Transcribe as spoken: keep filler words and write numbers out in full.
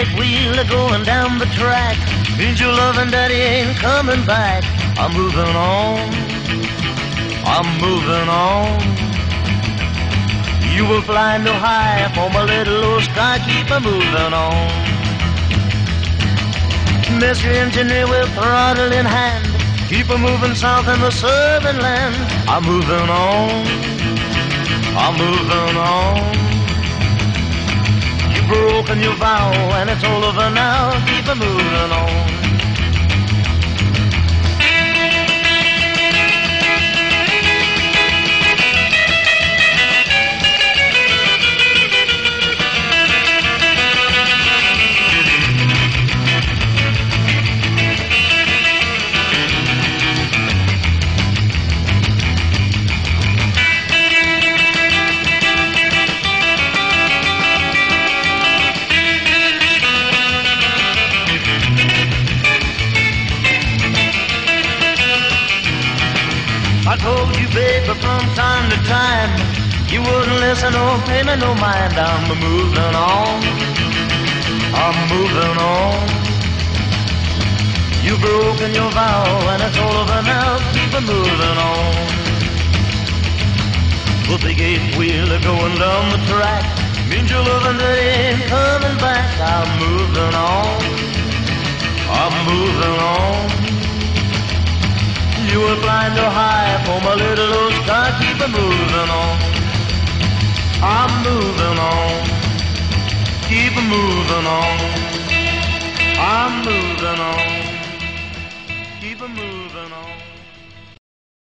eight wheeler going down the track means your loving daddy ain't coming back. I'm moving on, I'm moving on. You will fly no high for my little old sky, keep a moving on. Mister Engineer with throttle in hand, keep a moving south in the southern land. I'm moving on, I'm moving on. Broken your vow and it's all over now, keep a moving on. I told you, baby, from time to time, you wouldn't listen or pay me no mind. I'm moving on, I'm moving on. You've broken your vow and it's all over now, keep a moving on. The big eight-wheeler going down the track means your loving that ain't coming back. I'm moving on, I'm moving on. You will fly no high for my little old sky, keep a moving on. I'm moving on, keep a moving on. I'm moving on, keep a moving on.